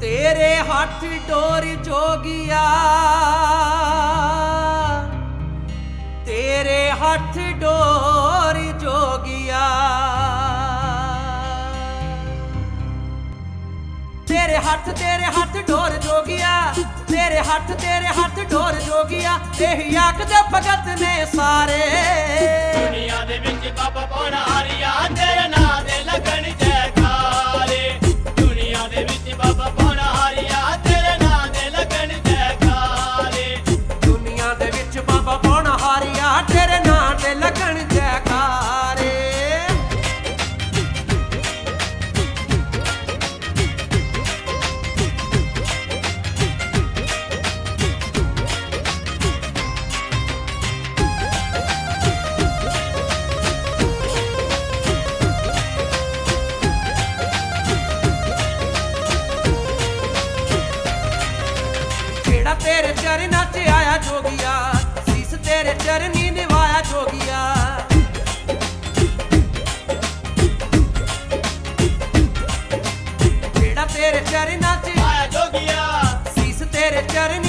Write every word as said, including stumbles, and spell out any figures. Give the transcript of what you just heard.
तेरे हथ डोर जोगिया, तेरे हथ डोर जोगिया, तेरे हथ तेरे हथ डोर जोगिया, तेरे हथ तेरे हथ डोर जोगिया, यही आखदे भगत ने सारे दुनिया दे विच बाबा पौना हारिया तेरे नां दे लगन जयकारे। दुनिया दे विच बाबा पौना हारिया तेरे नां दे लगन जयकारे। दुनिया दे विच बाबा पौना हारिया तेरे नां दे लगन जयकारे। तेरे चरना च आया जोगिया, सीस तेरे चरनी निभाया जोगिया। जेड़ा तेरे चरना च आया जोगिया, सीस तेरे चरनी